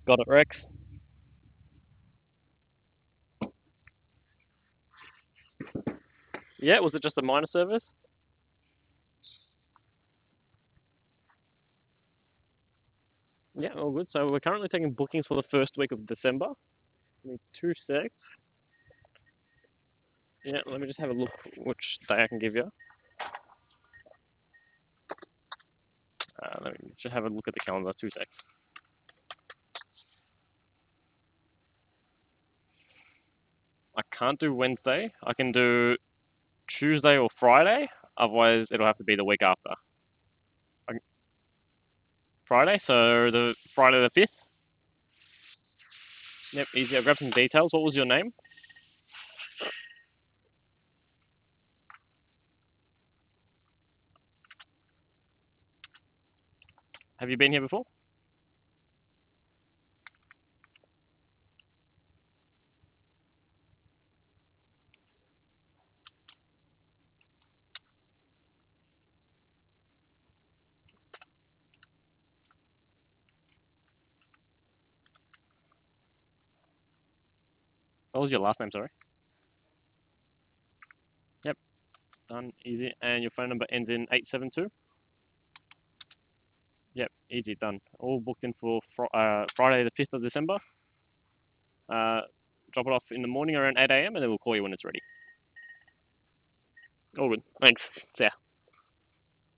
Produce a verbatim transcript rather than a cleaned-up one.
Got it, Rex. Yeah, was it just a minor service? Yeah, all good. So we're currently taking bookings for the first week of December. Give me two secs. Yeah, let me just have a look which day I can give you. Uh, let me just have a look at the calendar. Two secs. I can't do Wednesday. I can do Tuesday or Friday. Otherwise, it'll have to be the week after. I- Friday, so the Friday the fifth. Yep, easy. I'll grab some details. What was your name? Have you been here before? What was your last name? Sorry. Yep, done. Easy. And your phone number ends in eight seven two. Yep, easy. Done. All booked in for fr- uh, Friday the fifth of December. Uh, Drop it off in the morning around eight a m and then we'll call you when it's ready. All good. Thanks. See ya.